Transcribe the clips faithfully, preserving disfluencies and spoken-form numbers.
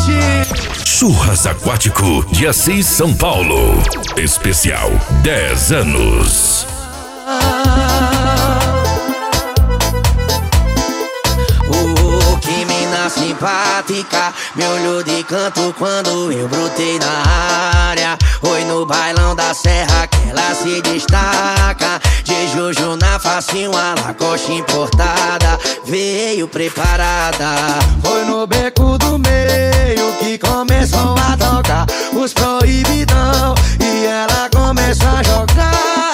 Churras Aquático de Assis, São Paulo. Especial dez anos. Oh, que mina simpática, me olhou de canto quando eu brotei na área. Oi, no bailão da serra que ela se destaca. De Juju na facinho, a Lacoste importada, veio preparada. Foi no beco do meio que começou a tocar os proibidão e ela começou a jogar.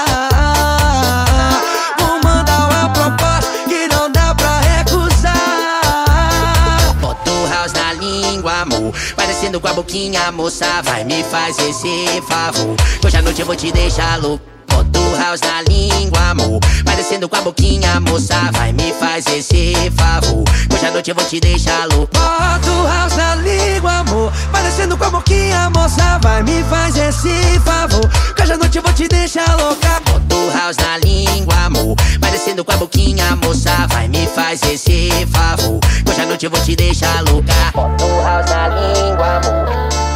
Vou mandar uma proposta que não dá pra recusar. Bota o house na língua, amor, parecendo com a boquinha, moça, vai me fazer esse favor. Hoje à noite eu vou te deixar louco. Bota o house na língua, amor, parecendo com a boquinha, moça, vai me fazer esse favor. Hoje à noite eu vou te deixar louco. Bota o house na língua, amor, parecendo com a boquinha, moça, vai me fazer esse favor. Hoje à noite eu vou te deixar louca. Bota o house na língua, amor, parecendo com a boquinha, moça, vai me fazer esse favor. Hoje à noite eu vou te deixar louca. Bota o house na língua, amor,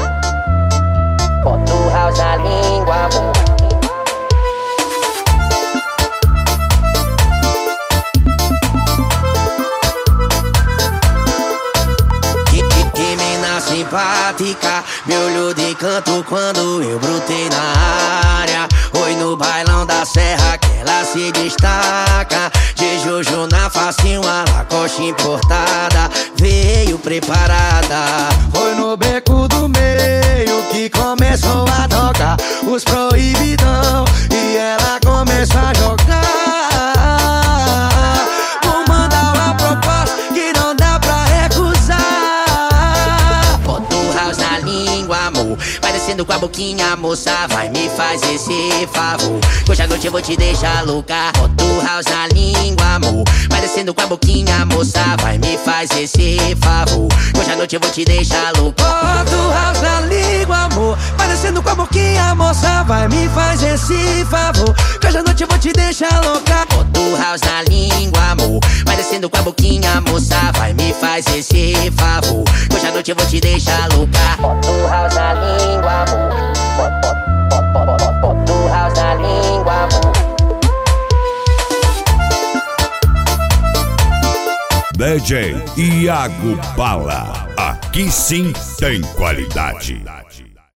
bota o house na língua, amor. Simpática, me olhou de canto quando eu brotei na área. Oi, no bailão da serra que ela se destaca. De Juju na facinho, a Lacoste importada, veio preparada. Foi no beco do meio que começou a tocar os proibidão e ela começou a jogar. Vou mandar uma proposta que não dá pra recusar. Na língua, amor, parecendo com a boquinha, moça, vai me fazer esse favor. Hoje à noite eu vou te deixar louca. Bota o house na língua, amor, parecendo com a boquinha, moça, vai me fazer esse favor. Hoje à noite eu vou te deixar louca. Bota o house na língua, amor, parecendo com a boquinha, moça, vai me fazer esse favor. Hoje à noite eu vou te deixar louca. Bota o house na língua, amor, parecendo com a boquinha, moça, vai me fazer esse favor. Hoje à noite eu vou te deixar louca. Bota o house na língua, amor, bota o house na língua, amor. D J Iago Bala, aqui sim tem qualidade.